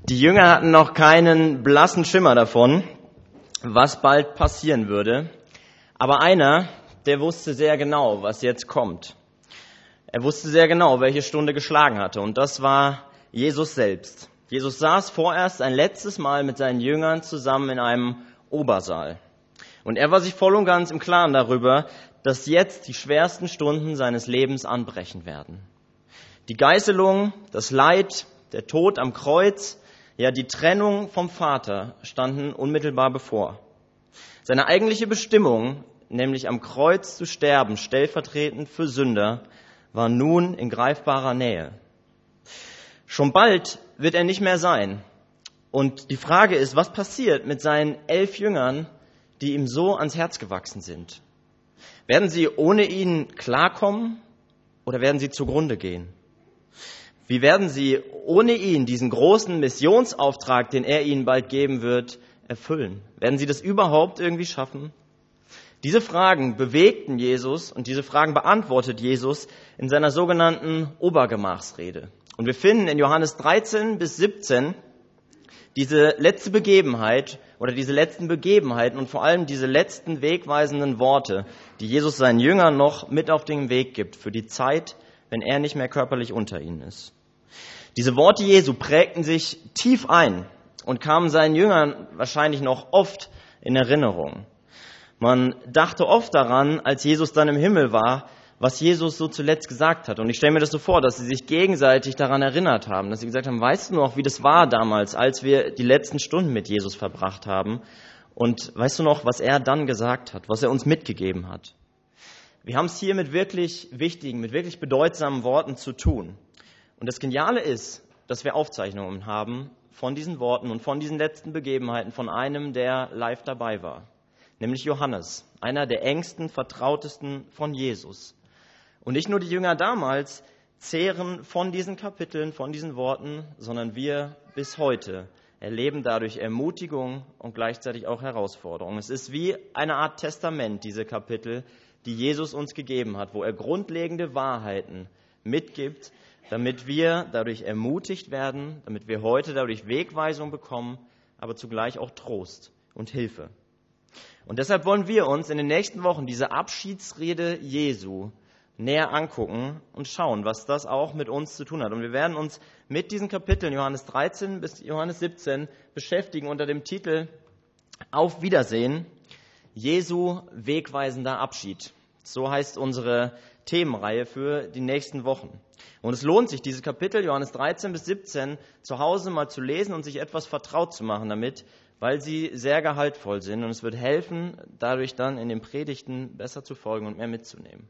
Die Jünger hatten noch keinen blassen Schimmer davon, was bald passieren würde. Aber einer, der wusste sehr genau, was jetzt kommt. Er wusste sehr genau, welche Stunde geschlagen hatte. Und das war Jesus selbst. Jesus saß vorerst ein letztes Mal mit seinen Jüngern zusammen in einem Obersaal. Und er war sich voll und ganz im Klaren darüber, dass jetzt die schwersten Stunden seines Lebens anbrechen werden. Die Geißelung, das Leid, der Tod am Kreuz, ja, die Trennung vom Vater standen unmittelbar bevor. Seine eigentliche Bestimmung, nämlich am Kreuz zu sterben, stellvertretend für Sünder, war nun in greifbarer Nähe. Schon bald wird er nicht mehr sein. Und die Frage ist, was passiert mit seinen 11 Jüngern, die ihm so ans Herz gewachsen sind? Werden sie ohne ihn klarkommen oder werden sie zugrunde gehen? Wie werden sie ohne ihn diesen großen Missionsauftrag, den er ihnen bald geben wird, erfüllen? Werden sie das überhaupt irgendwie schaffen? Diese Fragen bewegten Jesus und diese Fragen beantwortet Jesus in seiner sogenannten Obergemachsrede. Und wir finden in Johannes 13 bis 17 diese letzte Begebenheit oder diese letzten Begebenheiten und vor allem diese letzten wegweisenden Worte, die Jesus seinen Jüngern noch mit auf den Weg gibt für die Zeit, wenn er nicht mehr körperlich unter ihnen ist. Diese Worte Jesu prägten sich tief ein und kamen seinen Jüngern wahrscheinlich noch oft in Erinnerung. Man dachte oft daran, als Jesus dann im Himmel war, was Jesus so zuletzt gesagt hat. Und ich stelle mir das so vor, dass sie sich gegenseitig daran erinnert haben, dass sie gesagt haben, weißt du noch, wie das war damals, als wir die letzten Stunden mit Jesus verbracht haben? Und weißt du noch, was er dann gesagt hat, was er uns mitgegeben hat? Wir haben es hier mit wirklich wichtigen, mit wirklich bedeutsamen Worten zu tun. Und das Geniale ist, dass wir Aufzeichnungen haben von diesen Worten und von diesen letzten Begebenheiten von einem, der live dabei war, nämlich Johannes, einer der engsten, vertrautesten von Jesus. Und nicht nur die Jünger damals zehren von diesen Kapiteln, von diesen Worten, sondern wir bis heute erleben dadurch Ermutigung und gleichzeitig auch Herausforderung. Es ist wie eine Art Testament, diese Kapitel, die Jesus uns gegeben hat, wo er grundlegende Wahrheiten mitgibt, damit wir dadurch ermutigt werden, damit wir heute dadurch Wegweisung bekommen, aber zugleich auch Trost und Hilfe. Und deshalb wollen wir uns in den nächsten Wochen diese Abschiedsrede Jesu näher angucken und schauen, was das auch mit uns zu tun hat. Und wir werden uns mit diesen Kapiteln Johannes 13 bis Johannes 17 beschäftigen unter dem Titel Auf Wiedersehen, Jesu wegweisender Abschied. So heißt unsere Themenreihe für die nächsten Wochen. Und es lohnt sich, diese Kapitel Johannes 13 bis 17 zu Hause mal zu lesen und sich etwas vertraut zu machen damit, weil sie sehr gehaltvoll sind. Und es wird helfen, dadurch dann in den Predigten besser zu folgen und mehr mitzunehmen.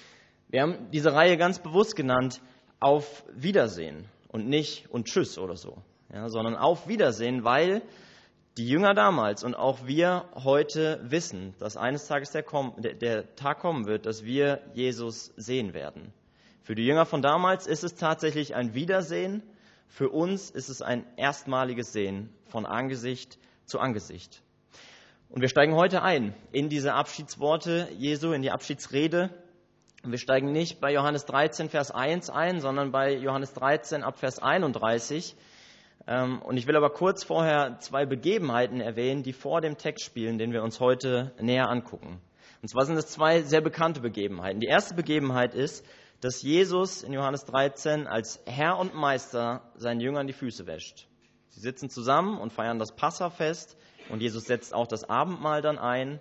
Wir haben diese Reihe ganz bewusst genannt, Auf Wiedersehen und nicht und Tschüss oder so, ja, sondern Auf Wiedersehen, weil die Jünger damals und auch wir heute wissen, dass eines Tages der Tag kommen wird, dass wir Jesus sehen werden. Für die Jünger von damals ist es tatsächlich ein Wiedersehen, für uns ist es ein erstmaliges Sehen von Angesicht zu Angesicht. Und wir steigen heute ein in diese Abschiedsworte Jesu, in die Abschiedsrede. Wir steigen nicht bei Johannes 13, Vers 1 ein, sondern bei Johannes 13 ab Vers 31. Und ich will aber kurz vorher 2 Begebenheiten erwähnen, die vor dem Text spielen, den wir uns heute näher angucken. Und zwar sind es 2 sehr bekannte Begebenheiten. Die erste Begebenheit ist, dass Jesus in Johannes 13 als Herr und Meister seinen Jüngern die Füße wäscht. Sie sitzen zusammen und feiern das Passafest und Jesus setzt auch das Abendmahl dann ein.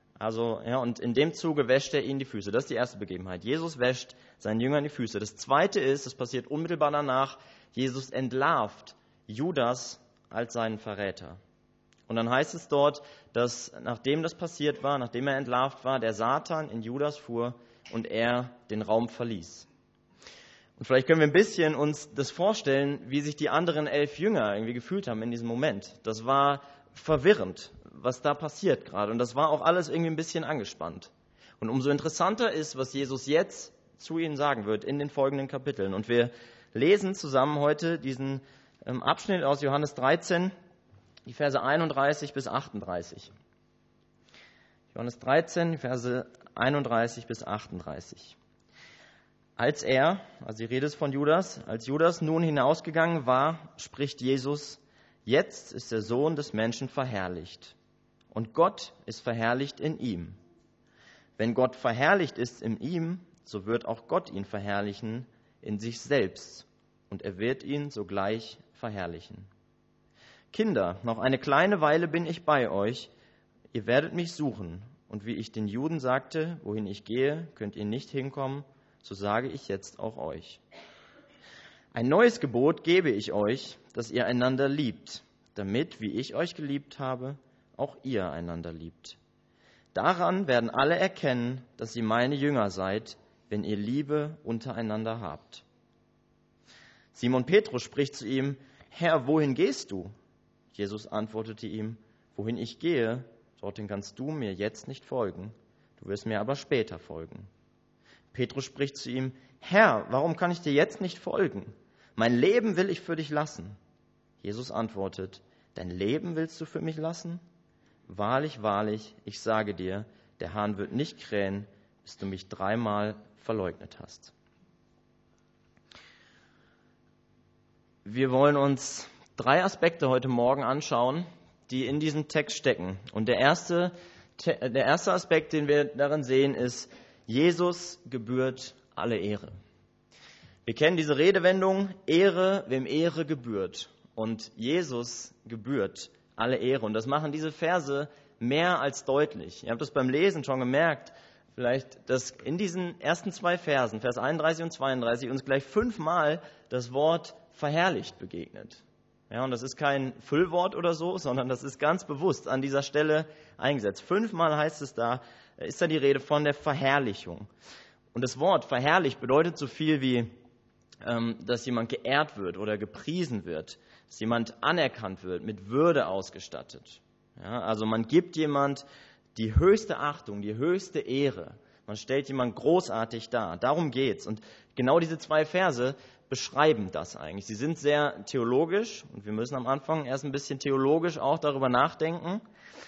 Und in dem Zuge wäscht er ihnen die Füße. Das ist die erste Begebenheit. Jesus wäscht seinen Jüngern die Füße. Das zweite ist, das passiert unmittelbar danach, Jesus entlarvt Judas als seinen Verräter. Und dann heißt es dort, dass nachdem das passiert war, nachdem er entlarvt war, der Satan in Judas fuhr und er den Raum verließ. Und vielleicht können wir ein bisschen uns das vorstellen, wie sich die anderen 11 Jünger irgendwie gefühlt haben in diesem Moment. Das war verwirrend, was da passiert gerade. Und das war auch alles irgendwie ein bisschen angespannt. Und umso interessanter ist, was Jesus jetzt zu ihnen sagen wird in den folgenden Kapiteln. Und wir lesen zusammen heute diesen Abschnitt aus Johannes 13, die Verse 31 bis 38. Johannes 13, die Verse 31 bis 38. Also die Rede ist von Judas, als Judas nun hinausgegangen war, spricht Jesus, Jetzt ist der Sohn des Menschen verherrlicht und Gott ist verherrlicht in ihm. Wenn Gott verherrlicht ist in ihm, so wird auch Gott ihn verherrlichen in sich selbst und er wird ihn sogleich verherrlichen. Kinder, noch eine kleine Weile bin ich bei euch, ihr werdet mich suchen. Und wie ich den Juden sagte, wohin ich gehe, könnt ihr nicht hinkommen, so sage ich jetzt auch euch. Ein neues Gebot gebe ich euch, dass ihr einander liebt, damit, wie ich euch geliebt habe, auch ihr einander liebt. Daran werden alle erkennen, dass ihr meine Jünger seid, wenn ihr Liebe untereinander habt. Simon Petrus spricht zu ihm, Herr, wohin gehst du? Jesus antwortete ihm, wohin ich gehe, dorthin kannst du mir jetzt nicht folgen, du wirst mir aber später folgen. Petrus spricht zu ihm, Herr, warum kann ich dir jetzt nicht folgen? Mein Leben will ich für dich lassen. Jesus antwortet, dein Leben willst du für mich lassen? Wahrlich, wahrlich, ich sage dir, der Hahn wird nicht krähen, bis du mich 3-mal verleugnet hast. Wir wollen uns 3 Aspekte heute Morgen anschauen, die in diesem Text stecken. Und der erste Aspekt, den wir darin sehen, ist, Jesus gebührt alle Ehre. Wir kennen diese Redewendung, Ehre, wem Ehre gebührt. Und Jesus gebührt alle Ehre. Und das machen diese Verse mehr als deutlich. Ihr habt das beim Lesen schon gemerkt, vielleicht, dass in diesen ersten 2 Versen, Vers 31 und 32, uns gleich 5-mal das Wort verherrlicht begegnet. Ja, und das ist kein Füllwort oder so, sondern das ist ganz bewusst an dieser Stelle eingesetzt. 5-mal heißt es da, ist da die Rede von der Verherrlichung. Und das Wort verherrlicht bedeutet so viel wie, dass jemand geehrt wird oder gepriesen wird, dass jemand anerkannt wird, mit Würde ausgestattet. Ja, also man gibt jemand die höchste Achtung, die höchste Ehre. Man stellt jemand großartig dar. Darum geht's. Und genau diese 2 Verse beschreiben das eigentlich. Sie sind sehr theologisch und wir müssen am Anfang erst ein bisschen theologisch auch darüber nachdenken,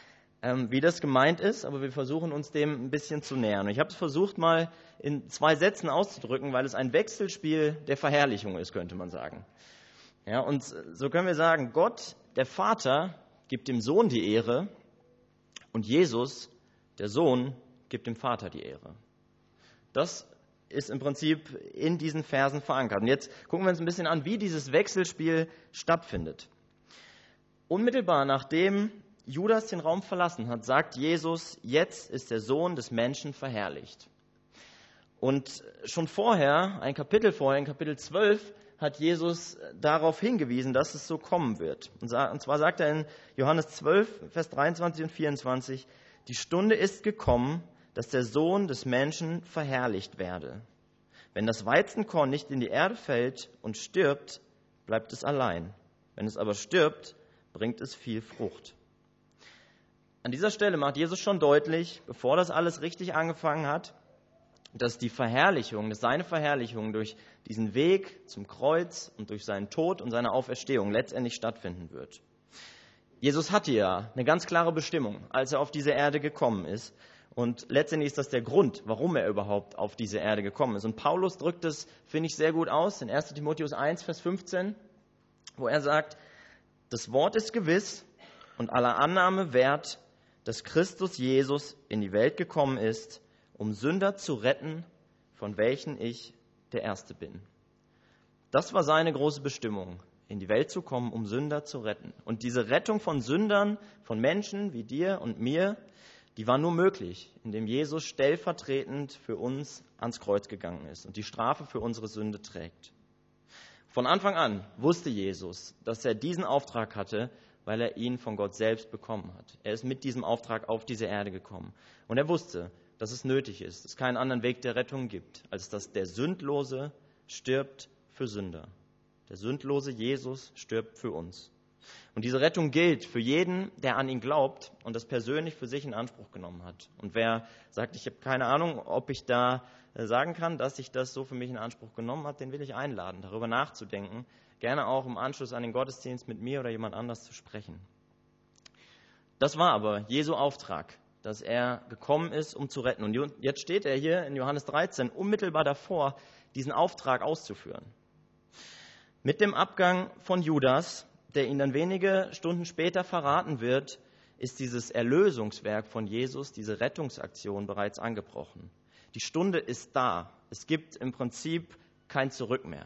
wie das gemeint ist, aber wir versuchen uns dem ein bisschen zu nähern. Und ich habe es versucht mal in 2 Sätzen auszudrücken, weil es ein Wechselspiel der Verherrlichung ist, könnte man sagen. Ja, und so können wir sagen, Gott, der Vater, gibt dem Sohn die Ehre und Jesus, der Sohn, gibt dem Vater die Ehre. Das ist im Prinzip in diesen Versen verankert. Und jetzt gucken wir uns ein bisschen an, wie dieses Wechselspiel stattfindet. Unmittelbar nachdem Judas den Raum verlassen hat, sagt Jesus, jetzt ist der Sohn des Menschen verherrlicht. Und schon vorher, ein Kapitel vorher, in Kapitel 12, hat Jesus darauf hingewiesen, dass es so kommen wird. Und zwar sagt er in Johannes 12, Vers 23 und 24, die Stunde ist gekommen, dass der Sohn des Menschen verherrlicht werde. Wenn das Weizenkorn nicht in die Erde fällt und stirbt, bleibt es allein. Wenn es aber stirbt, bringt es viel Frucht. An dieser Stelle macht Jesus schon deutlich, bevor das alles richtig angefangen hat, dass seine Verherrlichung durch diesen Weg zum Kreuz und durch seinen Tod und seine Auferstehung letztendlich stattfinden wird. Jesus hatte ja eine ganz klare Bestimmung, als er auf diese Erde gekommen ist. Und letztendlich ist das der Grund, warum er überhaupt auf diese Erde gekommen ist. Und Paulus drückt es, finde ich, sehr gut aus in 1. Timotheus 1, Vers 15, wo er sagt, das Wort ist gewiss und aller Annahme wert, dass Christus Jesus in die Welt gekommen ist, um Sünder zu retten, von welchen ich der Erste bin. Das war seine große Bestimmung, in die Welt zu kommen, um Sünder zu retten. Und diese Rettung von Sündern, von Menschen wie dir und mir, die war nur möglich, indem Jesus stellvertretend für uns ans Kreuz gegangen ist und die Strafe für unsere Sünde trägt. Von Anfang an wusste Jesus, dass er diesen Auftrag hatte, weil er ihn von Gott selbst bekommen hat. Er ist mit diesem Auftrag auf diese Erde gekommen. Und er wusste, dass es nötig ist, dass es keinen anderen Weg der Rettung gibt, als dass der Sündlose stirbt für Sünder. Der sündlose Jesus stirbt für uns. Und diese Rettung gilt für jeden, der an ihn glaubt und das persönlich für sich in Anspruch genommen hat. Und wer sagt, ich habe keine Ahnung, ob ich da sagen kann, dass ich das so für mich in Anspruch genommen habe, den will ich einladen, darüber nachzudenken, gerne auch im Anschluss an den Gottesdienst mit mir oder jemand anders zu sprechen. Das war aber Jesu Auftrag, dass er gekommen ist, um zu retten. Und jetzt steht er hier in Johannes 13 unmittelbar davor, diesen Auftrag auszuführen. Mit dem Abgang von Judas der ihn dann wenige Stunden später verraten wird, ist dieses Erlösungswerk von Jesus, diese Rettungsaktion bereits angebrochen. Die Stunde ist da. Es gibt im Prinzip kein Zurück mehr.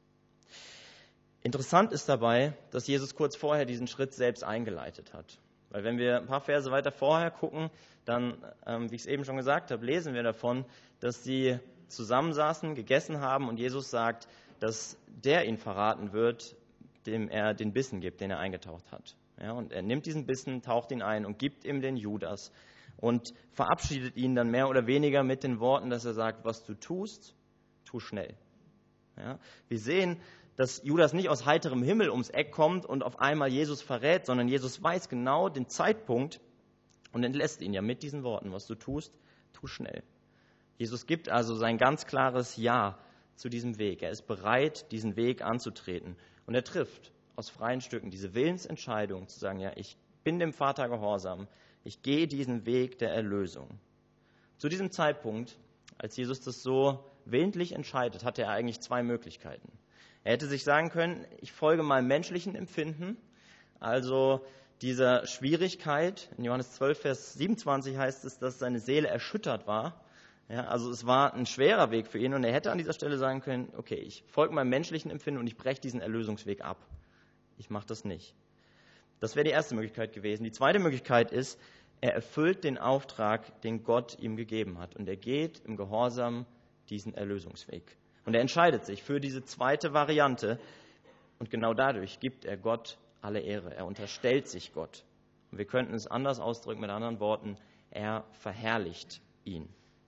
Interessant ist dabei, dass Jesus kurz vorher diesen Schritt selbst eingeleitet hat. Weil wenn wir ein paar Verse weiter vorher gucken, dann, wie ich es eben schon gesagt habe, lesen wir davon, dass sie zusammensaßen, gegessen haben und Jesus sagt, dass der ihn verraten wird, dem er den Bissen gibt, den er eingetaucht hat. Ja, und er nimmt diesen Bissen, taucht ihn ein und gibt ihm den Judas und verabschiedet ihn dann mehr oder weniger mit den Worten, dass er sagt, was du tust, tu schnell. Ja, wir sehen, dass Judas nicht aus heiterem Himmel ums Eck kommt und auf einmal Jesus verrät, sondern Jesus weiß genau den Zeitpunkt und entlässt ihn ja mit diesen Worten, was du tust, tu schnell. Jesus gibt also sein ganz klares Ja zu diesem Weg. Er ist bereit, diesen Weg anzutreten. Und er trifft aus freien Stücken diese Willensentscheidung zu sagen, ja, ich bin dem Vater gehorsam, ich gehe diesen Weg der Erlösung. Zu diesem Zeitpunkt, als Jesus das so willentlich entscheidet, hatte er eigentlich zwei Möglichkeiten. Er hätte sich sagen können, ich folge meinem menschlichen Empfinden, also dieser Schwierigkeit. In Johannes 12, Vers 27 heißt es, dass seine Seele erschüttert war. Ja, also es war ein schwerer Weg für ihn und er hätte an dieser Stelle sagen können, okay, ich folge meinem menschlichen Empfinden und ich breche diesen Erlösungsweg ab. Ich mache das nicht. Das wäre die erste Möglichkeit gewesen. Die zweite Möglichkeit ist, er erfüllt den Auftrag, den Gott ihm gegeben hat und er geht im Gehorsam diesen Erlösungsweg. Und er entscheidet sich für diese zweite Variante und genau dadurch gibt er Gott alle Ehre. Er unterstellt sich Gott. Und wir könnten es anders ausdrücken mit anderen Worten, er verherrlicht ihn.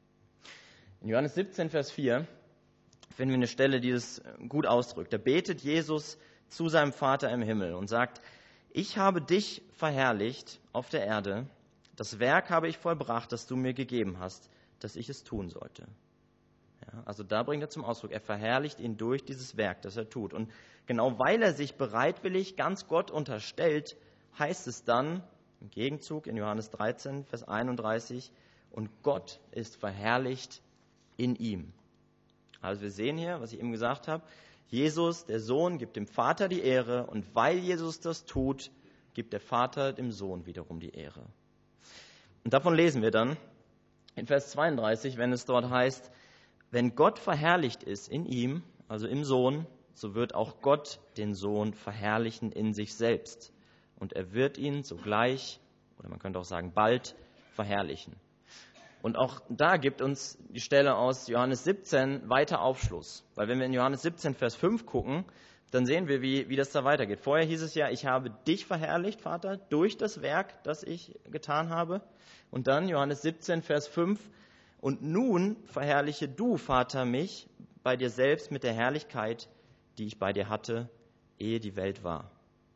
In Johannes 17, Vers 4 finden wir eine Stelle, die das gut ausdrückt. Da betet Jesus zu seinem Vater im Himmel und sagt, ich habe dich verherrlicht auf der Erde, das Werk habe ich vollbracht, das du mir gegeben hast, dass ich es tun sollte. Ja, also da bringt er zum Ausdruck, er verherrlicht ihn durch dieses Werk, das er tut. Und genau weil er sich bereitwillig ganz Gott unterstellt, heißt es dann im Gegenzug in Johannes 13, Vers 31, und Gott ist verherrlicht in ihm. Also wir sehen hier, was ich eben gesagt habe, Jesus, der Sohn, gibt dem Vater die Ehre und weil Jesus das tut, gibt der Vater dem Sohn wiederum die Ehre. Und davon lesen wir dann in Vers 32, wenn es dort heißt, wenn Gott verherrlicht ist in ihm, also im Sohn, so wird auch Gott den Sohn verherrlichen in sich selbst. Und er wird ihn sogleich, oder man könnte auch sagen bald, verherrlichen. Und auch da gibt uns die Stelle aus Johannes 17 weiter Aufschluss. Weil wenn wir in Johannes 17, Vers 5 gucken, dann sehen wir, wie das da weitergeht. Vorher hieß es ja, ich habe dich verherrlicht, Vater, durch das Werk, das ich getan habe. Und dann Johannes 17, Vers 5, und nun verherrliche du, Vater, mich bei dir selbst mit der Herrlichkeit, die ich bei dir hatte, ehe die Welt war.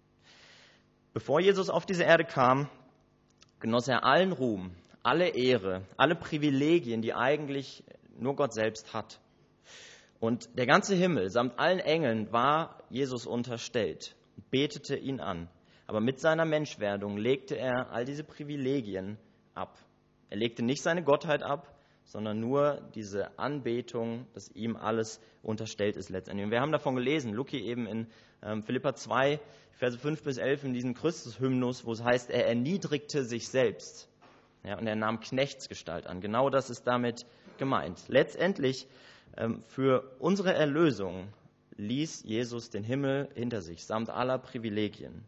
Bevor Jesus auf diese Erde kam, genoss er allen Ruhm, alle Ehre, alle Privilegien, die eigentlich nur Gott selbst hat. Und der ganze Himmel samt allen Engeln war Jesus unterstellt und betete ihn an. Aber mit seiner Menschwerdung legte er all diese Privilegien ab. Er legte nicht seine Gottheit ab, sondern nur diese Anbetung, dass ihm alles unterstellt ist letztendlich. Und wir haben davon gelesen, Luki eben in Philipper 2, Verse 5 bis 11 in diesem Christus-Hymnus, wo es heißt, er erniedrigte sich selbst. Ja, und er nahm Knechtsgestalt an. Genau das ist damit gemeint. Letztendlich für unsere Erlösung ließ Jesus den Himmel hinter sich, samt aller Privilegien.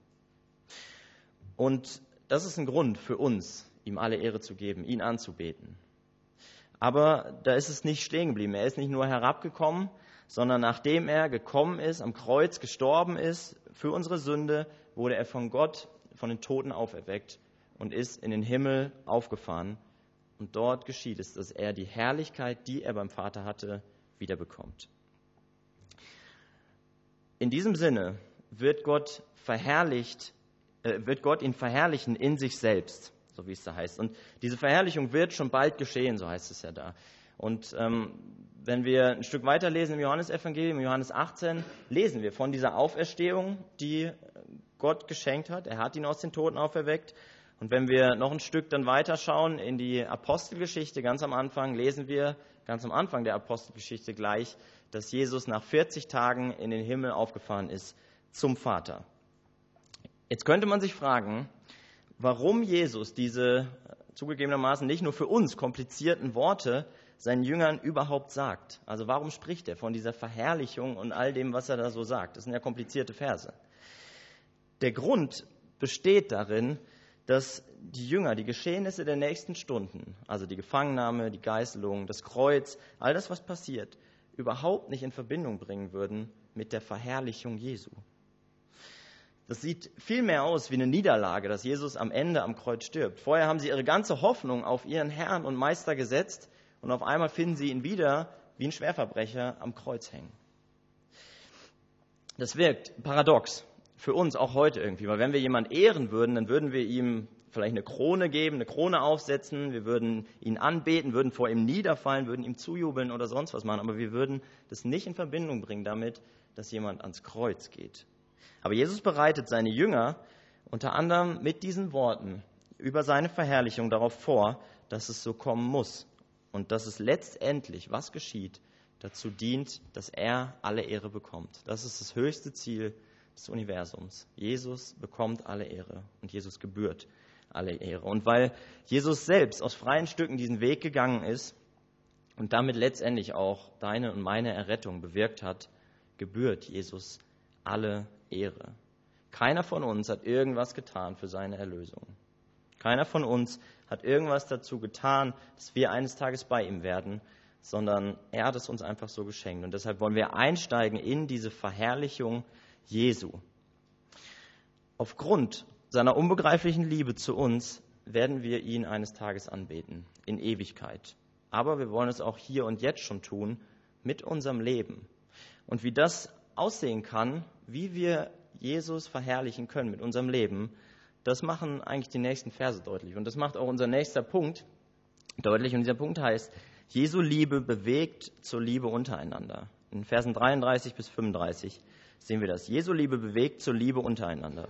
Und das ist ein Grund für uns, ihm alle Ehre zu geben, ihn anzubeten. Aber da ist es nicht stehen geblieben. Er ist nicht nur herabgekommen, sondern nachdem er gekommen ist, am Kreuz gestorben ist für unsere Sünde, wurde er von Gott, von den Toten auferweckt und ist in den Himmel aufgefahren. Und dort geschieht es, dass er die Herrlichkeit, die er beim Vater hatte, wiederbekommt. In diesem Sinne wird Gott ihn verherrlichen in sich selbst, so wie es da heißt. Und diese Verherrlichung wird schon bald geschehen, so heißt es ja da. Und wenn wir ein Stück weiter lesen im Johannesevangelium, im Johannes 18, lesen wir von dieser Auferstehung, die Gott geschenkt hat. Er hat ihn aus den Toten auferweckt. Und wenn wir noch ein Stück dann weiter schauen in die Apostelgeschichte, ganz am Anfang, lesen wir ganz am Anfang der Apostelgeschichte gleich, dass Jesus nach 40 Tagen in den Himmel aufgefahren ist zum Vater. Jetzt könnte man sich fragen, warum Jesus diese zugegebenermaßen nicht nur für uns komplizierten Worte seinen Jüngern überhaupt sagt. Also warum spricht er von dieser Verherrlichung und all dem, was er da so sagt? Das sind ja komplizierte Verse. Der Grund besteht darin, dass die Jünger die Geschehnisse der nächsten Stunden, also die Gefangennahme, die Geißelung, das Kreuz, all das, was passiert, überhaupt nicht in Verbindung bringen würden mit der Verherrlichung Jesu. Das sieht viel mehr aus wie eine Niederlage, dass Jesus am Ende am Kreuz stirbt. Vorher haben sie ihre ganze Hoffnung auf ihren Herrn und Meister gesetzt und auf einmal finden sie ihn wieder wie ein Schwerverbrecher am Kreuz hängen. Das wirkt paradox für uns auch heute irgendwie, weil wenn wir jemanden ehren würden, dann würden wir ihm vielleicht eine Krone geben, eine Krone aufsetzen, wir würden ihn anbeten, würden vor ihm niederfallen, würden ihm zujubeln oder sonst was machen, aber wir würden das nicht in Verbindung bringen damit, dass jemand ans Kreuz geht. Aber Jesus bereitet seine Jünger unter anderem mit diesen Worten über seine Verherrlichung darauf vor, dass es so kommen muss und dass es letztendlich, was geschieht, dazu dient, dass er alle Ehre bekommt. Das ist das höchste Ziel des Universums. Jesus bekommt alle Ehre und Jesus gebührt alle Ehre. Und weil Jesus selbst aus freien Stücken diesen Weg gegangen ist und damit letztendlich auch deine und meine Errettung bewirkt hat, gebührt Jesus alle Ehre. Keiner von uns hat irgendwas getan für seine Erlösung. Keiner von uns hat irgendwas dazu getan, dass wir eines Tages bei ihm werden, sondern er hat es uns einfach so geschenkt. Und deshalb wollen wir einsteigen in diese Verherrlichung Jesu. Aufgrund seiner unbegreiflichen Liebe zu uns werden wir ihn eines Tages anbeten, in Ewigkeit. Aber wir wollen es auch hier und jetzt schon tun, mit unserem Leben. Und wie das aussehen kann, wie wir Jesus verherrlichen können mit unserem Leben, das machen eigentlich die nächsten Verse deutlich. Und das macht auch unser nächster Punkt deutlich. Und dieser Punkt heißt, Jesu Liebe bewegt zur Liebe untereinander. In Versen 33 bis 35 sehen wir das. Jesu Liebe bewegt zur Liebe untereinander.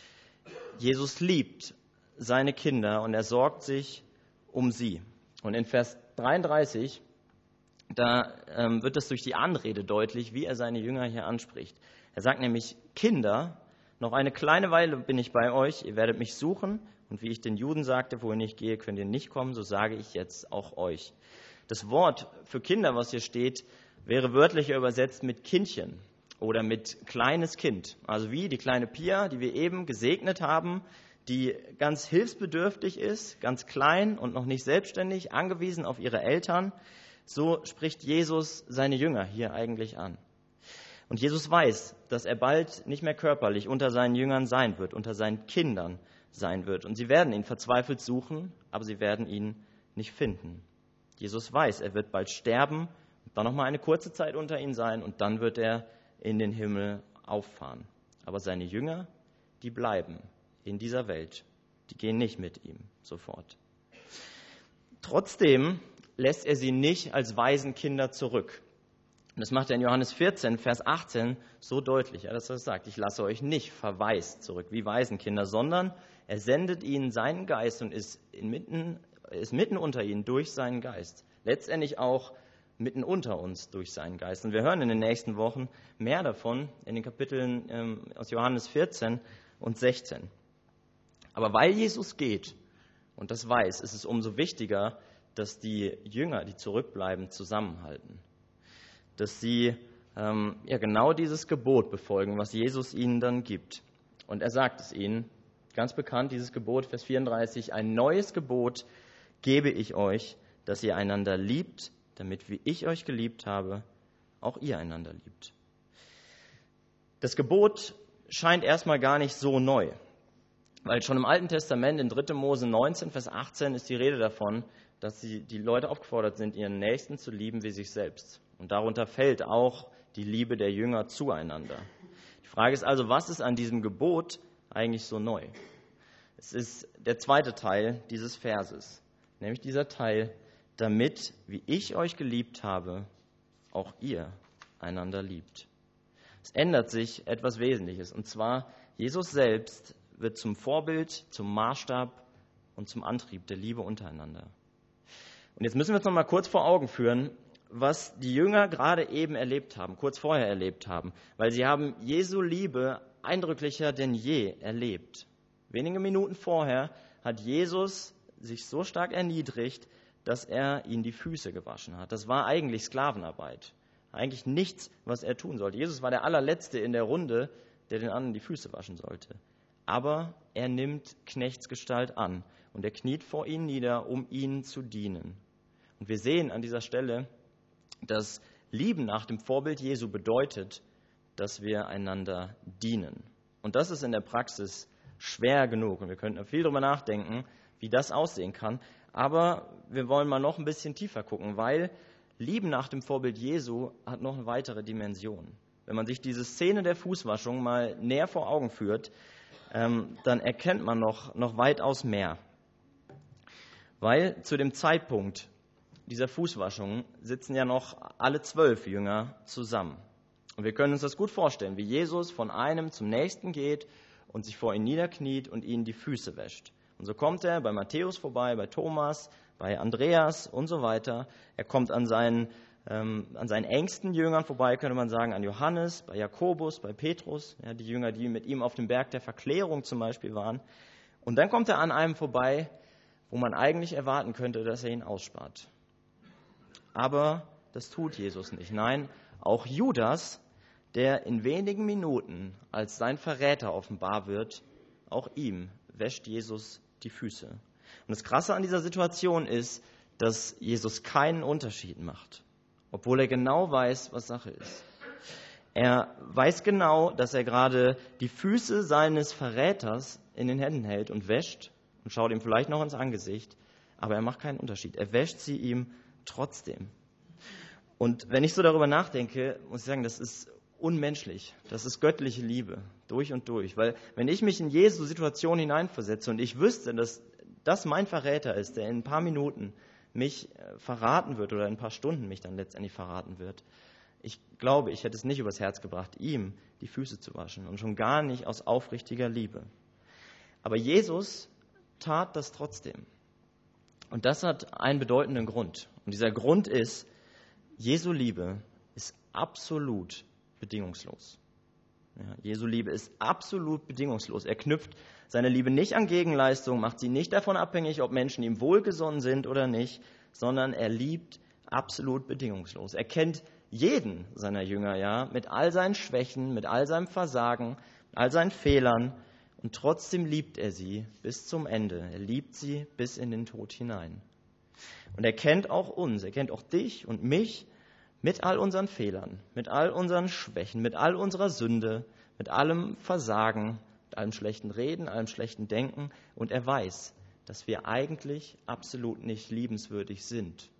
Jesus liebt seine Kinder und er sorgt sich um sie. Und in Vers 33 da wird es durch die Anrede deutlich, wie er seine Jünger hier anspricht. Er sagt nämlich, Kinder, noch eine kleine Weile bin ich bei euch, ihr werdet mich suchen. Und wie ich den Juden sagte, wohin ich gehe, könnt ihr nicht kommen, so sage ich jetzt auch euch. Das Wort für Kinder, was hier steht, wäre wörtlicher übersetzt mit Kindchen oder mit kleines Kind. Also wie die kleine Pia, die wir eben gesegnet haben, die ganz hilfsbedürftig ist, ganz klein und noch nicht selbstständig, angewiesen auf ihre Eltern. So spricht Jesus seine Jünger hier eigentlich an. Und Jesus weiß, dass er bald nicht mehr körperlich unter seinen Jüngern sein wird, unter seinen Kindern sein wird. Und sie werden ihn verzweifelt suchen, aber sie werden ihn nicht finden. Jesus weiß, er wird bald sterben, dann noch mal eine kurze Zeit unter ihnen sein und dann wird er in den Himmel auffahren. Aber seine Jünger, die bleiben in dieser Welt. Die gehen nicht mit ihm sofort. Trotzdem lässt er sie nicht als Waisenkinder zurück. Und das macht er in Johannes 14, Vers 18 so deutlich, dass er sagt, ich lasse euch nicht verwaist zurück wie Waisenkinder, sondern er sendet ihnen seinen Geist und ist mitten unter ihnen durch seinen Geist. Letztendlich auch mitten unter uns durch seinen Geist. Und wir hören in den nächsten Wochen mehr davon in den Kapiteln aus Johannes 14 und 16. Aber weil Jesus geht und das weiß, ist es umso wichtiger, dass die Jünger, die zurückbleiben, zusammenhalten. Dass sie genau dieses Gebot befolgen, was Jesus ihnen dann gibt. Und er sagt es ihnen, ganz bekannt, dieses Gebot, Vers 34, ein neues Gebot gebe ich euch, dass ihr einander liebt, damit, wie ich euch geliebt habe, auch ihr einander liebt. Das Gebot scheint erstmal gar nicht so neu. Weil schon im Alten Testament, in 3. Mose 19, Vers 18, ist die Rede davon, dass die Leute aufgefordert sind, ihren Nächsten zu lieben wie sich selbst. Und darunter fällt auch die Liebe der Jünger zueinander. Die Frage ist also, was ist an diesem Gebot eigentlich so neu? Es ist der zweite Teil dieses Verses, nämlich dieser Teil, damit, wie ich euch geliebt habe, auch ihr einander liebt. Es ändert sich etwas Wesentliches, und zwar Jesus selbst wird zum Vorbild, zum Maßstab und zum Antrieb der Liebe untereinander. Und jetzt müssen wir uns noch mal kurz vor Augen führen, was die Jünger gerade eben erlebt haben, kurz vorher erlebt haben. Weil sie haben Jesu Liebe eindrücklicher denn je erlebt. Wenige Minuten vorher hat Jesus sich so stark erniedrigt, dass er ihnen die Füße gewaschen hat. Das war eigentlich Sklavenarbeit. Eigentlich nichts, was er tun sollte. Jesus war der allerletzte in der Runde, der den anderen die Füße waschen sollte. Aber er nimmt Knechtsgestalt an und er kniet vor ihnen nieder, um ihnen zu dienen. Und wir sehen an dieser Stelle, dass Lieben nach dem Vorbild Jesu bedeutet, dass wir einander dienen. Und das ist in der Praxis schwer genug. Und wir könnten viel darüber nachdenken, wie das aussehen kann. Aber wir wollen mal noch ein bisschen tiefer gucken, weil Lieben nach dem Vorbild Jesu hat noch eine weitere Dimension. Wenn man sich diese Szene der Fußwaschung mal näher vor Augen führt, dann erkennt man noch weitaus mehr. Weil zu dem Zeitpunkt dieser Fußwaschung sitzen ja noch alle 12 Jünger zusammen. Und wir können uns das gut vorstellen, wie Jesus von einem zum nächsten geht und sich vor ihnen niederkniet und ihnen die Füße wäscht. Und so kommt er bei Matthäus vorbei, bei Thomas, bei Andreas und so weiter. Er kommt an seinen engsten Jüngern vorbei, könnte man sagen, an Johannes, bei Jakobus, bei Petrus, ja, die Jünger, die mit ihm auf dem Berg der Verklärung zum Beispiel waren. Und dann kommt er an einem vorbei, wo man eigentlich erwarten könnte, dass er ihn ausspart. Aber das tut Jesus nicht. Nein, auch Judas, der in wenigen Minuten als sein Verräter offenbar wird, auch ihm wäscht Jesus die Füße. Und das Krasse an dieser Situation ist, dass Jesus keinen Unterschied macht, obwohl er genau weiß, was Sache ist. Er weiß genau, dass er gerade die Füße seines Verräters in den Händen hält und wäscht und schaut ihm vielleicht noch ins Angesicht, aber er macht keinen Unterschied. Er wäscht sie ihm trotzdem. Und wenn ich so darüber nachdenke, muss ich sagen, das ist unmenschlich. Das ist göttliche Liebe, durch und durch. Weil wenn ich mich in Jesu Situation hineinversetze und ich wüsste, dass das mein Verräter ist, der in ein paar Minuten mich verraten wird oder in ein paar Stunden mich dann letztendlich verraten wird, ich glaube, ich hätte es nicht übers Herz gebracht, ihm die Füße zu waschen und schon gar nicht aus aufrichtiger Liebe. Aber Jesus tat das trotzdem. Und das hat einen bedeutenden Grund. Und dieser Grund ist, Jesu Liebe ist absolut bedingungslos. Ja, Jesu Liebe ist absolut bedingungslos. Er knüpft seine Liebe nicht an Gegenleistung, macht sie nicht davon abhängig, ob Menschen ihm wohlgesonnen sind oder nicht, sondern er liebt absolut bedingungslos. Er kennt jeden seiner Jünger, ja, mit all seinen Schwächen, mit all seinem Versagen, mit all seinen Fehlern, und trotzdem liebt er sie bis zum Ende. Er liebt sie bis in den Tod hinein. Und er kennt auch uns, er kennt auch dich und mich mit all unseren Fehlern, mit all unseren Schwächen, mit all unserer Sünde, mit allem Versagen, mit allem schlechten Reden, allem schlechten Denken. Und er weiß, dass wir eigentlich absolut nicht liebenswürdig sind.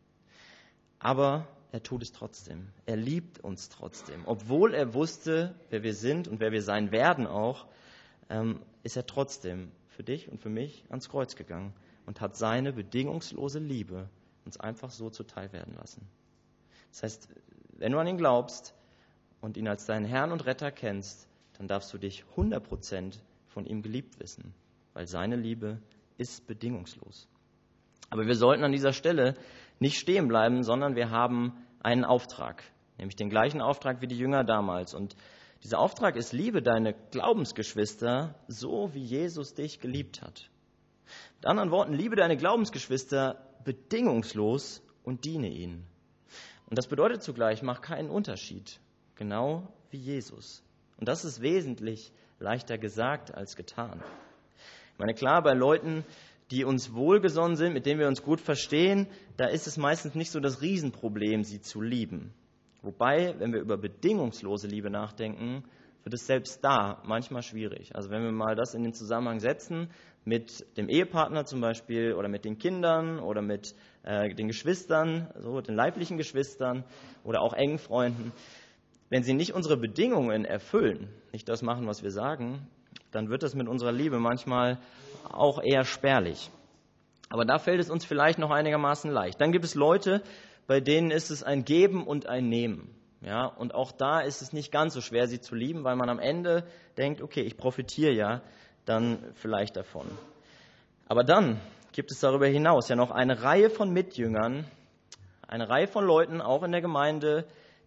Aber er tut es trotzdem. Er liebt uns trotzdem. Obwohl er wusste, wer wir sind und wer wir sein werden auch, ist er trotzdem für dich und für mich ans Kreuz gegangen und hat seine bedingungslose Liebe uns einfach so zuteil werden lassen. Das heißt, wenn du an ihn glaubst und ihn als deinen Herrn und Retter kennst, dann darfst du dich 100% von ihm geliebt wissen, weil seine Liebe ist bedingungslos. Aber wir sollten an dieser Stelle nicht stehen bleiben, sondern wir haben einen Auftrag, nämlich den gleichen Auftrag wie die Jünger damals. Und dieser Auftrag ist, liebe deine Glaubensgeschwister so, wie Jesus dich geliebt hat. Mit anderen Worten, liebe deine Glaubensgeschwister bedingungslos und diene ihnen. Und das bedeutet zugleich, mach keinen Unterschied, genau wie Jesus. Und das ist wesentlich leichter gesagt als getan. Ich meine, klar, bei Leuten, die uns wohlgesonnen sind, mit denen wir uns gut verstehen, da ist es meistens nicht so das Riesenproblem, sie zu lieben. Wobei, wenn wir über bedingungslose Liebe nachdenken, wird es selbst da manchmal schwierig. Also wenn wir mal das in den Zusammenhang setzen mit dem Ehepartner zum Beispiel oder mit den Kindern oder mit den Geschwistern, so den leiblichen Geschwistern oder auch engen Freunden, wenn sie nicht unsere Bedingungen erfüllen, nicht das machen, was wir sagen, dann wird das mit unserer Liebe manchmal auch eher spärlich. Aber da fällt es uns vielleicht noch einigermaßen leicht. Dann gibt es Leute, bei denen ist es ein Geben und ein Nehmen. Ja, und auch da ist es nicht ganz so schwer, sie zu lieben, weil man am Ende denkt, okay, ich profitiere ja dann vielleicht davon. Aber dann gibt es darüber hinaus ja noch eine Reihe von Mitjüngern, eine Reihe von Leuten, auch in der Gemeinde,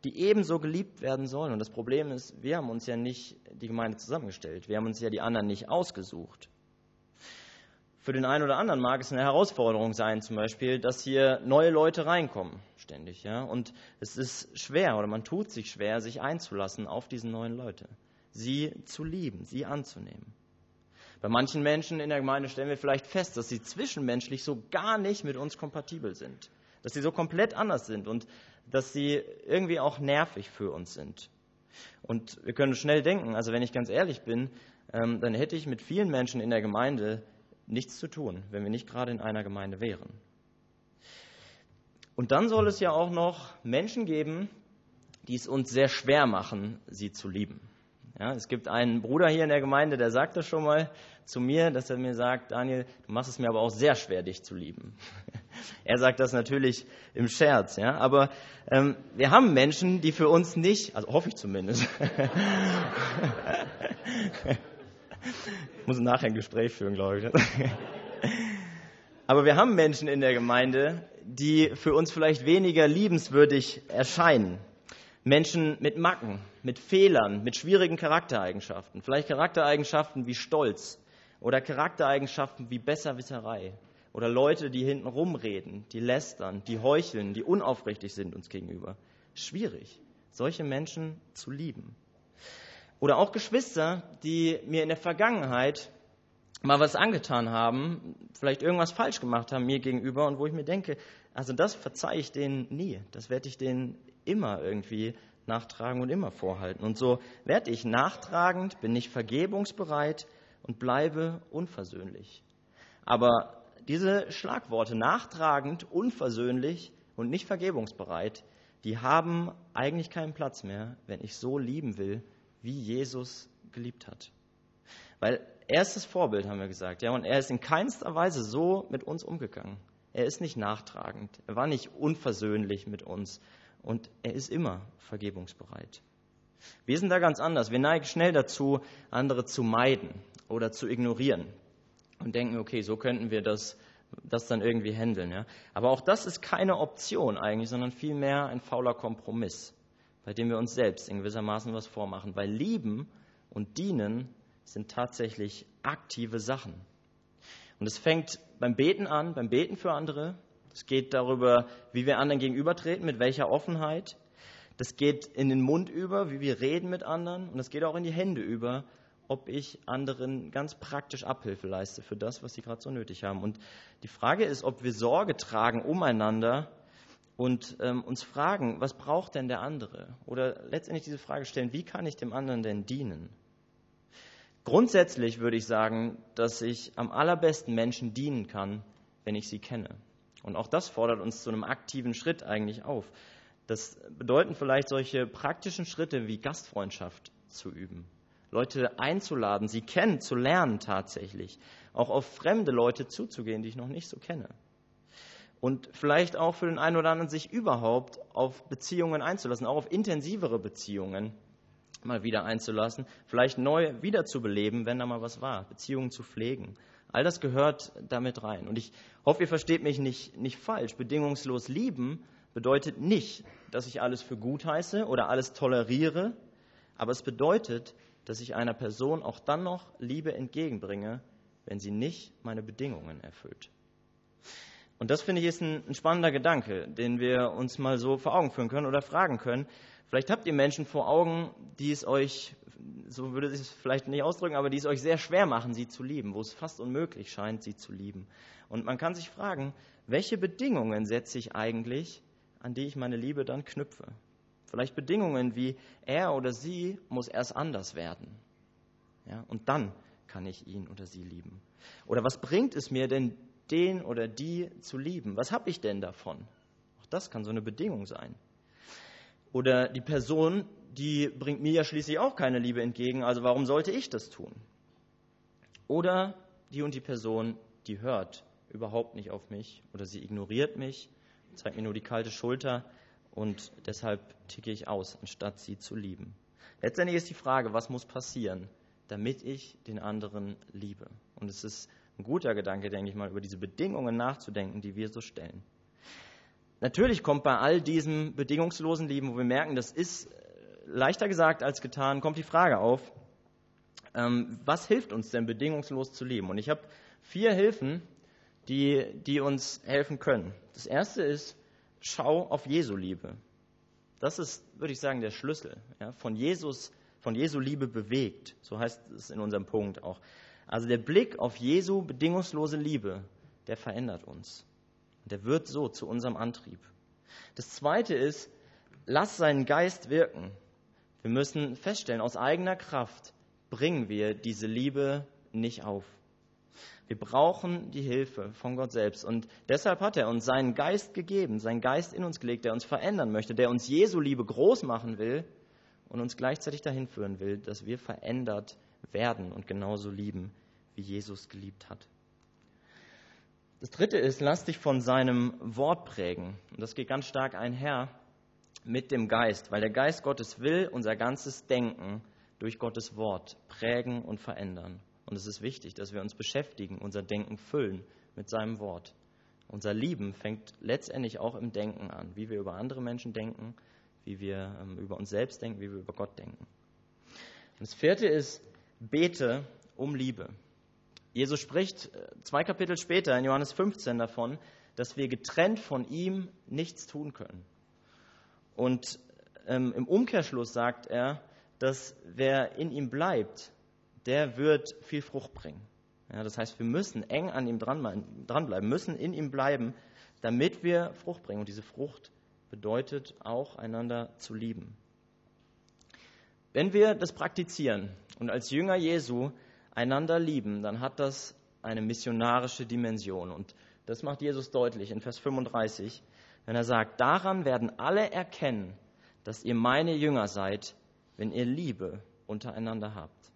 die ebenso geliebt werden sollen. Und das Problem ist, wir haben uns ja nicht die Gemeinde zusammengestellt. Wir haben uns ja die anderen nicht ausgesucht. Für den einen oder anderen mag es eine Herausforderung sein, zum Beispiel, dass hier neue Leute reinkommen, ständig. Ja? Und es ist schwer, oder man tut sich schwer, sich einzulassen auf diese neuen Leute. Sie zu lieben, sie anzunehmen. Bei manchen Menschen in der Gemeinde stellen wir vielleicht fest, dass sie zwischenmenschlich so gar nicht mit uns kompatibel sind. Dass sie so komplett anders sind und dass sie irgendwie auch nervig für uns sind. Und wir können schnell denken, also wenn ich ganz ehrlich bin, dann hätte ich mit vielen Menschen in der Gemeinde nichts zu tun, wenn wir nicht gerade in einer Gemeinde wären. Und dann soll es ja auch noch Menschen geben, die es uns sehr schwer machen, sie zu lieben. Ja, es gibt einen Bruder hier in der Gemeinde, der sagt das schon mal zu mir, dass er mir sagt, Daniel, du machst es mir aber auch sehr schwer, dich zu lieben. Er sagt das natürlich im Scherz, ja, aber wir haben Menschen, die für uns nicht, also hoffe ich zumindest, ich muss nachher ein Gespräch führen, glaube ich. Aber wir haben Menschen in der Gemeinde, die für uns vielleicht weniger liebenswürdig erscheinen. Menschen mit Macken, mit Fehlern, mit schwierigen Charaktereigenschaften. Vielleicht Charaktereigenschaften wie Stolz oder Charaktereigenschaften wie Besserwisserei. Oder Leute, die hinten rumreden, die lästern, die heucheln, die unaufrichtig sind uns gegenüber. Schwierig, solche Menschen zu lieben. Oder auch Geschwister, die mir in der Vergangenheit mal was angetan haben, vielleicht irgendwas falsch gemacht haben mir gegenüber und wo ich mir denke, also das verzeihe ich denen nie. Das werde ich denen immer irgendwie nachtragen und immer vorhalten. Und so werde ich nachtragend, bin nicht vergebungsbereit und bleibe unversöhnlich. Aber diese Schlagworte nachtragend, unversöhnlich und nicht vergebungsbereit, die haben eigentlich keinen Platz mehr, wenn ich so lieben will, wie Jesus geliebt hat. Weil er ist das Vorbild, haben wir gesagt, ja, und er ist in keinster Weise so mit uns umgegangen. Er ist nicht nachtragend, er war nicht unversöhnlich mit uns und er ist immer vergebungsbereit. Wir sind da ganz anders. Wir neigen schnell dazu, andere zu meiden oder zu ignorieren und denken, okay, so könnten wir das dann irgendwie handeln. Ja. Aber auch das ist keine Option eigentlich, sondern vielmehr ein fauler Kompromiss, bei dem wir uns selbst in gewissermaßen was vormachen. Weil Lieben und Dienen sind tatsächlich aktive Sachen. Und es fängt beim Beten an, beim Beten für andere. Es geht darüber, wie wir anderen gegenübertreten, mit welcher Offenheit. Das geht in den Mund über, wie wir reden mit anderen. Und es geht auch in die Hände über, ob ich anderen ganz praktisch Abhilfe leiste für das, was sie gerade so nötig haben. Und die Frage ist, ob wir Sorge tragen umeinander und uns fragen, was braucht denn der andere? Oder letztendlich diese Frage stellen, wie kann ich dem anderen denn dienen? Grundsätzlich würde ich sagen, dass ich am allerbesten Menschen dienen kann, wenn ich sie kenne. Und auch das fordert uns zu einem aktiven Schritt eigentlich auf. Das bedeuten vielleicht solche praktischen Schritte wie Gastfreundschaft zu üben. Leute einzuladen, sie kennen, zu lernen tatsächlich. Auch auf fremde Leute zuzugehen, die ich noch nicht so kenne. Und vielleicht auch für den einen oder anderen sich überhaupt auf Beziehungen einzulassen, auch auf intensivere Beziehungen mal wieder einzulassen, vielleicht neu wiederzubeleben, wenn da mal was war, Beziehungen zu pflegen. All das gehört damit rein. Und ich hoffe, ihr versteht mich nicht falsch. Bedingungslos lieben bedeutet nicht, dass ich alles für gut heiße oder alles toleriere, aber es bedeutet, dass ich einer Person auch dann noch Liebe entgegenbringe, wenn sie nicht meine Bedingungen erfüllt. Und das, finde ich, ist ein spannender Gedanke, den wir uns mal so vor Augen führen können oder fragen können. Vielleicht habt ihr Menschen vor Augen, die es euch, so würde ich es vielleicht nicht ausdrücken, aber die es euch sehr schwer machen, sie zu lieben, wo es fast unmöglich scheint, sie zu lieben. Und man kann sich fragen, welche Bedingungen setze ich eigentlich, an die ich meine Liebe dann knüpfe? Vielleicht Bedingungen wie, er oder sie muss erst anders werden. Ja, und dann kann ich ihn oder sie lieben. Oder was bringt es mir denn, den oder die zu lieben? Was habe ich denn davon? Auch das kann so eine Bedingung sein. Oder die Person, die bringt mir ja schließlich auch keine Liebe entgegen, also warum sollte ich das tun? Oder die und die Person, die hört überhaupt nicht auf mich oder sie ignoriert mich, zeigt mir nur die kalte Schulter und deshalb ticke ich aus, anstatt sie zu lieben. Letztendlich ist die Frage, was muss passieren, damit ich den anderen liebe? Und es ist ein guter Gedanke, denke ich mal, über diese Bedingungen nachzudenken, die wir so stellen. natürlich kommt bei all diesem bedingungslosen Lieben, wo wir merken, das ist leichter gesagt als getan, kommt die Frage auf, was hilft uns denn bedingungslos zu lieben? Und ich habe 4 Hilfen, die uns helfen können. Das erste ist, schau auf Jesu Liebe. Das ist, würde ich sagen, der Schlüssel. Ja, von Jesu Liebe bewegt. So heißt es in unserem Punkt auch. Also der Blick auf Jesu bedingungslose Liebe, der verändert uns. Der wird so zu unserem Antrieb. Das zweite ist, lass seinen Geist wirken. Wir müssen feststellen, aus eigener Kraft bringen wir diese Liebe nicht auf. Wir brauchen die Hilfe von Gott selbst. Und deshalb hat er uns seinen Geist gegeben, seinen Geist in uns gelegt, der uns verändern möchte, der uns Jesu Liebe groß machen will und uns gleichzeitig dahin führen will, dass wir verändert werden und genauso lieben, wie Jesus geliebt hat. Das dritte ist, lass dich von seinem Wort prägen. Und das geht ganz stark einher mit dem Geist, weil der Geist Gottes will unser ganzes Denken durch Gottes Wort prägen und verändern. Und es ist wichtig, dass wir uns beschäftigen, unser Denken füllen mit seinem Wort. Unser Lieben fängt letztendlich auch im Denken an, wie wir über andere Menschen denken, wie wir über uns selbst denken, wie wir über Gott denken. Und das vierte ist, bete um Liebe. Jesus spricht 2 Kapitel später in Johannes 15 davon, dass wir getrennt von ihm nichts tun können. Und im Umkehrschluss sagt er, dass wer in ihm bleibt, der wird viel Frucht bringen. Ja, das heißt, wir müssen eng an ihm dranbleiben, müssen in ihm bleiben, damit wir Frucht bringen. Und diese Frucht bedeutet auch, einander zu lieben. Wenn wir das praktizieren und als Jünger Jesu einander lieben, dann hat das eine missionarische Dimension. Und das macht Jesus deutlich in Vers 35, wenn er sagt, daran werden alle erkennen, dass ihr meine Jünger seid, wenn ihr Liebe untereinander habt.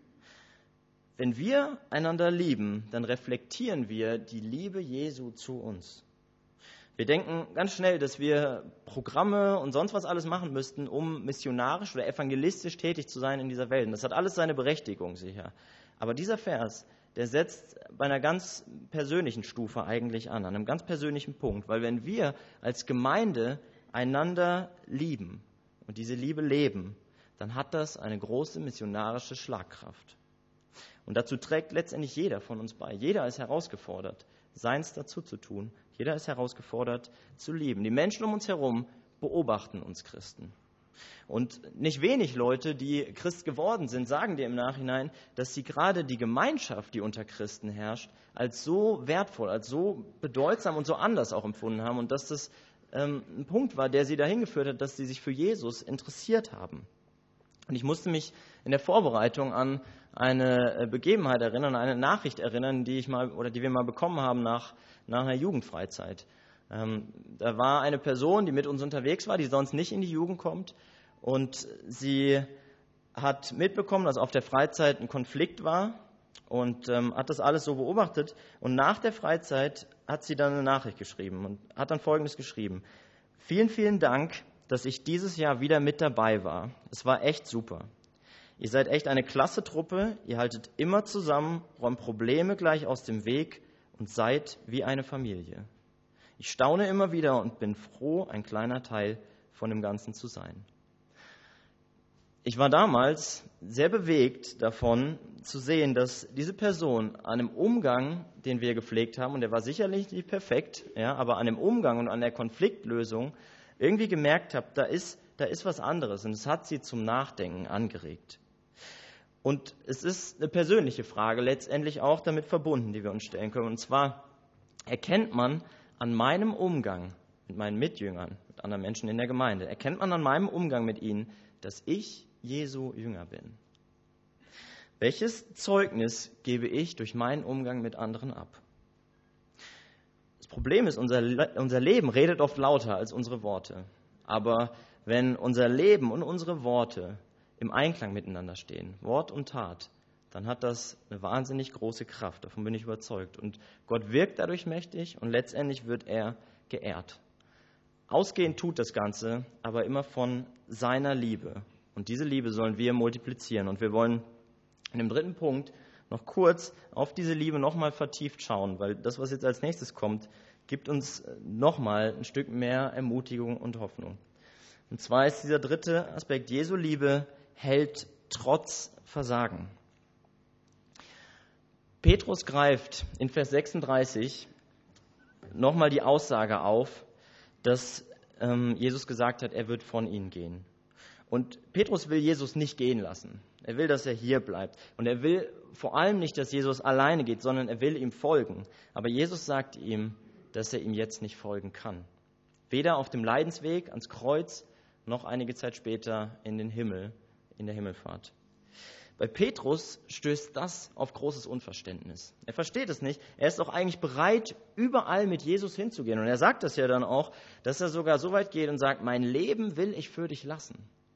Wenn wir einander lieben, dann reflektieren wir die Liebe Jesu zu uns. Wir denken ganz schnell, dass wir Programme und sonst was alles machen müssten, um missionarisch oder evangelistisch tätig zu sein in dieser Welt. Und das hat alles seine Berechtigung, sicher. Aber dieser Vers, der setzt bei einer ganz persönlichen Stufe eigentlich an einem ganz persönlichen Punkt. Weil wenn wir als Gemeinde einander lieben und diese Liebe leben, dann hat das eine große missionarische Schlagkraft. Und dazu trägt letztendlich jeder von uns bei. Jeder ist herausgefordert, seins dazu zu tun. Jeder ist herausgefordert, zu lieben. Die Menschen um uns herum beobachten uns Christen. Und nicht wenig Leute, die Christ geworden sind, sagen dir im Nachhinein, dass sie gerade die Gemeinschaft, die unter Christen herrscht, als so wertvoll, als so bedeutsam und so anders auch empfunden haben. Und dass das ein Punkt war, der sie dahin geführt hat, dass sie sich für Jesus interessiert haben. Und ich musste mich in der Vorbereitung an eine Begebenheit erinnern, eine Nachricht erinnern, die wir mal bekommen haben nach einer Jugendfreizeit. Da war eine Person, die mit uns unterwegs war, die sonst nicht in die Jugend kommt. Und sie hat mitbekommen, dass auf der Freizeit ein Konflikt war und hat das alles so beobachtet. Und nach der Freizeit hat sie dann eine Nachricht geschrieben und hat dann Folgendes geschrieben. Vielen, vielen Dank, dass ich dieses Jahr wieder mit dabei war. Es war echt super. Ihr seid echt eine klasse Truppe, ihr haltet immer zusammen, räumt Probleme gleich aus dem Weg und seid wie eine Familie. Ich staune immer wieder und bin froh, ein kleiner Teil von dem Ganzen zu sein. Ich war damals sehr bewegt davon zu sehen, dass diese Person an dem Umgang, den wir gepflegt haben, und der war sicherlich nicht perfekt, ja, aber an dem Umgang und an der Konfliktlösung irgendwie gemerkt habe, da ist was anderes und es hat sie zum Nachdenken angeregt. Und es ist eine persönliche Frage letztendlich auch damit verbunden, die wir uns stellen können. Und zwar erkennt man an meinem Umgang mit meinen Mitjüngern, mit anderen Menschen in der Gemeinde, erkennt man an meinem Umgang mit ihnen, dass ich Jesu Jünger bin. Welches Zeugnis gebe ich durch meinen Umgang mit anderen ab? Das Problem ist, unser Leben redet oft lauter als unsere Worte. Aber wenn unser Leben und unsere Worte im Einklang miteinander stehen, Wort und Tat, dann hat das eine wahnsinnig große Kraft. Davon bin ich überzeugt. Und Gott wirkt dadurch mächtig und letztendlich wird er geehrt. Ausgehend tut das Ganze aber immer von seiner Liebe. Und diese Liebe sollen wir multiplizieren. Und wir wollen in dem dritten Punkt noch kurz auf diese Liebe nochmal vertieft schauen, weil das, was jetzt als nächstes kommt, gibt uns nochmal ein Stück mehr Ermutigung und Hoffnung. Und zwar ist dieser dritte Aspekt: Jesu Liebe hält trotz Versagen. Petrus greift in Vers 36 nochmal die Aussage auf, dass Jesus gesagt hat, er wird von ihnen gehen. Und Petrus will Jesus nicht gehen lassen. Er will, dass er hier bleibt. Und er will vor allem nicht, dass Jesus alleine geht, sondern er will ihm folgen. Aber Jesus sagt ihm, dass er ihm jetzt nicht folgen kann. Weder auf dem Leidensweg ans Kreuz, noch einige Zeit später in den Himmel, in der Himmelfahrt. Bei Petrus stößt das auf großes Unverständnis. Er versteht es nicht. Er ist auch eigentlich bereit, überall mit Jesus hinzugehen. Und er sagt das ja dann auch, dass er sogar so weit geht und sagt, mein Leben will ich für dich lassen.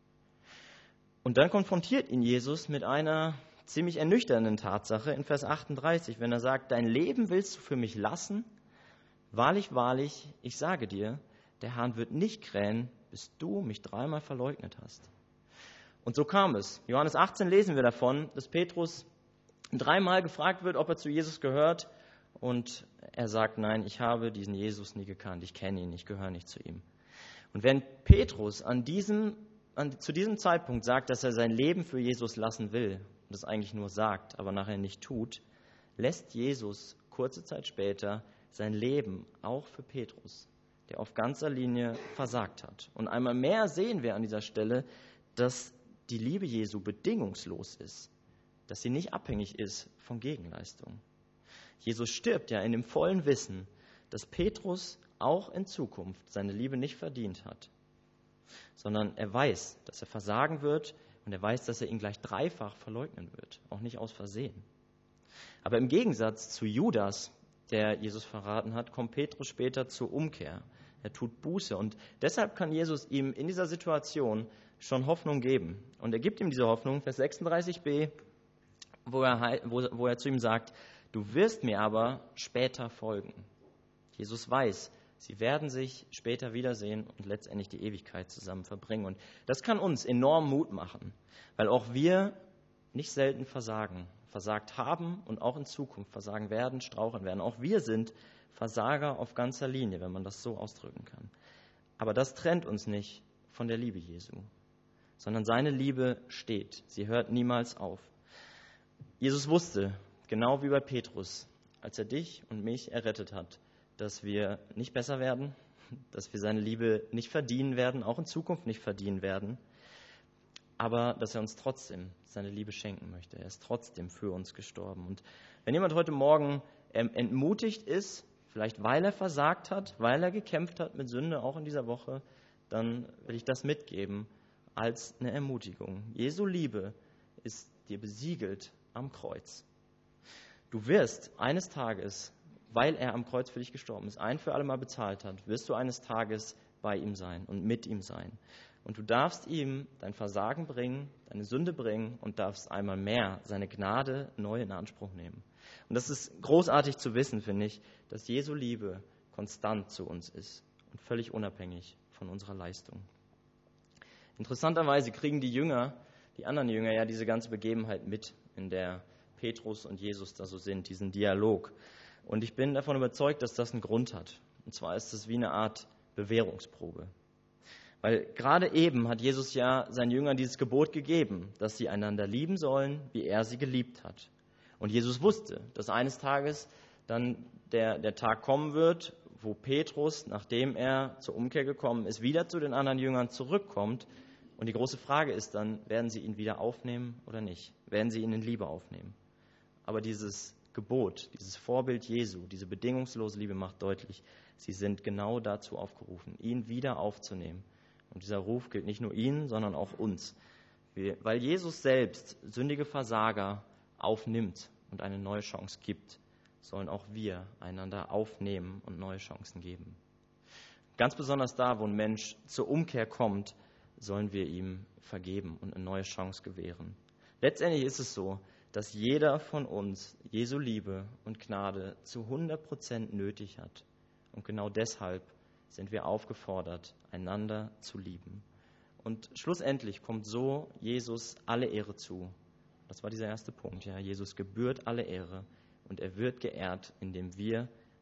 Und dann konfrontiert ihn Jesus mit einer ziemlich ernüchternden Tatsache in Vers 38, wenn er sagt, dein Leben willst du für mich lassen? Wahrlich, wahrlich, ich sage dir, der Hahn wird nicht krähen, bis du mich 3-mal verleugnet hast. Und so kam es. Johannes 18 lesen wir davon, dass Petrus 3-mal gefragt wird, ob er zu Jesus gehört. Und er sagt, nein, ich habe diesen Jesus nie gekannt. Ich kenne ihn, ich gehöre nicht zu ihm. Und wenn Petrus zu diesem Zeitpunkt sagt, dass er sein Leben für Jesus lassen will, und das eigentlich nur sagt, aber nachher nicht tut, lässt Jesus kurze Zeit später sein Leben auch für Petrus, der auf ganzer Linie versagt hat. Und einmal mehr sehen wir an dieser Stelle, dass die Liebe Jesu bedingungslos ist, dass sie nicht abhängig ist von Gegenleistung. Jesus stirbt ja in dem vollen Wissen, dass Petrus auch in Zukunft seine Liebe nicht verdient hat, sondern er weiß, dass er versagen wird und er weiß, dass er ihn gleich 3-fach verleugnen wird, auch nicht aus Versehen. Aber im Gegensatz zu Judas, der Jesus verraten hat, kommt Petrus später zur Umkehr. Er tut Buße und deshalb kann Jesus ihm in dieser Situation schon Hoffnung geben. Und er gibt ihm diese Hoffnung, Vers 36b, wo er zu ihm sagt, du wirst mir aber später folgen. Jesus weiß, sie werden sich später wiedersehen und letztendlich die Ewigkeit zusammen verbringen. Und das kann uns enorm Mut machen, weil auch wir nicht selten versagt haben und auch in Zukunft versagen werden, straucheln werden. Auch wir sind Versager auf ganzer Linie, wenn man das so ausdrücken kann. Aber das trennt uns nicht von der Liebe Jesu, sondern seine Liebe steht. Sie hört niemals auf. Jesus wusste, genau wie bei Petrus, als er dich und mich errettet hat, dass wir nicht besser werden, dass wir seine Liebe nicht verdienen werden, auch in Zukunft nicht verdienen werden, aber dass er uns trotzdem seine Liebe schenken möchte. Er ist trotzdem für uns gestorben. Und wenn jemand heute Morgen entmutigt ist, vielleicht weil er versagt hat, weil er gekämpft hat mit Sünde, auch in dieser Woche, dann will ich das mitgeben als eine Ermutigung. Jesu Liebe ist dir besiegelt am Kreuz. Du wirst eines Tages, weil er am Kreuz für dich gestorben ist, ein für alle Mal bezahlt hat, wirst du eines Tages bei ihm sein und mit ihm sein. Und du darfst ihm dein Versagen bringen, deine Sünde bringen und darfst einmal mehr seine Gnade neu in Anspruch nehmen. Und das ist großartig zu wissen, finde ich, dass Jesu Liebe konstant zu uns ist und völlig unabhängig von unserer Leistung. Interessanterweise kriegen die anderen Jünger ja diese ganze Begebenheit mit, in der Petrus und Jesus da so sind, diesen Dialog. Und ich bin davon überzeugt, dass das einen Grund hat. Und zwar ist es wie eine Art Bewährungsprobe. Weil gerade eben hat Jesus ja seinen Jüngern dieses Gebot gegeben, dass sie einander lieben sollen, wie er sie geliebt hat. Und Jesus wusste, dass eines Tages dann der Tag kommen wird, wo Petrus, nachdem er zur Umkehr gekommen ist, wieder zu den anderen Jüngern zurückkommt. Und die große Frage ist dann, werden sie ihn wieder aufnehmen oder nicht? Werden sie ihn in Liebe aufnehmen? Aber dieses Gebot, dieses Vorbild Jesu, diese bedingungslose Liebe macht deutlich, sie sind genau dazu aufgerufen, ihn wieder aufzunehmen. Und dieser Ruf gilt nicht nur ihnen, sondern auch uns. Weil Jesus selbst sündige Versager aufnimmt und eine neue Chance gibt, sollen auch wir einander aufnehmen und neue Chancen geben. Ganz besonders da, wo ein Mensch zur Umkehr kommt, sollen wir ihm vergeben und eine neue Chance gewähren. Letztendlich ist es so, dass jeder von uns Jesu Liebe und Gnade zu 100% nötig hat. Und genau deshalb sind wir aufgefordert, einander zu lieben. Und schlussendlich kommt so Jesus alle Ehre zu. Das war dieser erste Punkt. Ja. Jesus gebührt alle Ehre und er wird geehrt, indem wir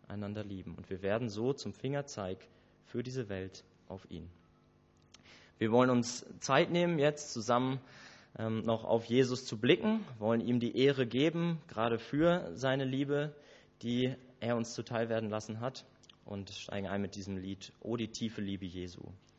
einander lieben. Und wir werden so zum Fingerzeig für diese Welt auf ihn. Wir wollen uns Zeit nehmen, jetzt zusammen noch auf Jesus zu blicken, wollen ihm die Ehre geben, gerade für seine Liebe, die er uns zuteil werden lassen hat, und steigen ein mit diesem Lied, O die tiefe Liebe Jesu.